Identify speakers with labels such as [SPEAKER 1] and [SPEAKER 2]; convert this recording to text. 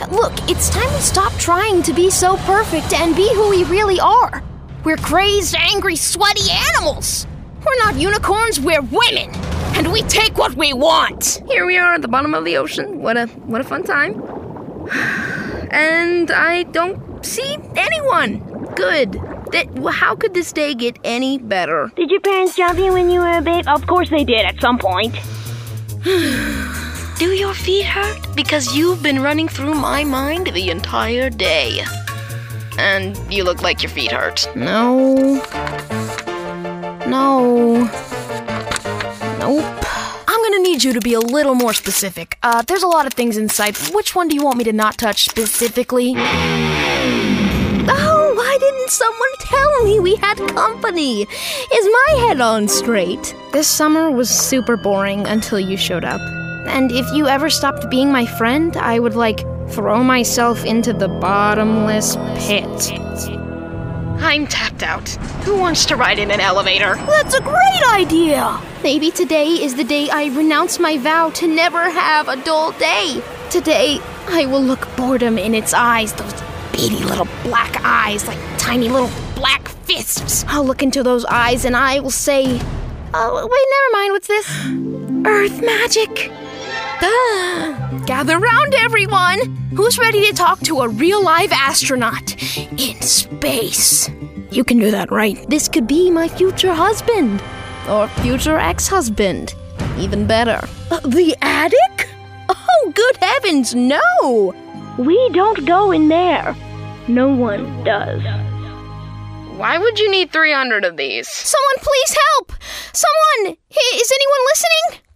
[SPEAKER 1] Look, it's time we stop trying to be so perfect and be who we really are. We're crazed, angry, sweaty animals. We're not unicorns, we're women. And we take what we want.
[SPEAKER 2] Here we are at the bottom of the ocean. What a fun time. And I don't see anyone. Good. How could this day get any better?
[SPEAKER 3] Did your parents jump you when you were a babe? Of course they did at some point.
[SPEAKER 2] Do your feet hurt? Because you've been running through my mind the entire day. And you look like your feet hurt.
[SPEAKER 1] No. Nope.
[SPEAKER 2] I'm gonna need you to be a little more specific. There's a lot of things inside. Which one do you want me to not touch specifically?
[SPEAKER 1] Oh, why didn't someone tell me we had company? Is my head on straight? This summer was super boring until you showed up. And if you ever stopped being my friend, I would, throw myself into the bottomless pit.
[SPEAKER 2] I'm tapped out. Who wants to ride in an elevator?
[SPEAKER 1] That's a great idea! Maybe today is the day I renounce my vow to never have a dull day. Today, I will look boredom in its eyes, those beady little black eyes like tiny little black fists. I'll look into those eyes and I will say, oh, wait, never mind, what's this? Earth magic. Gather round, everyone! Who's ready to talk to a real-live astronaut in space? You can do that, right? This could be my future husband. Or future ex-husband. Even better. The attic? Oh, good heavens, no!
[SPEAKER 3] We don't go in there. No one does.
[SPEAKER 2] Why would you need 300 of these?
[SPEAKER 1] Someone please help! Someone! Is anyone listening?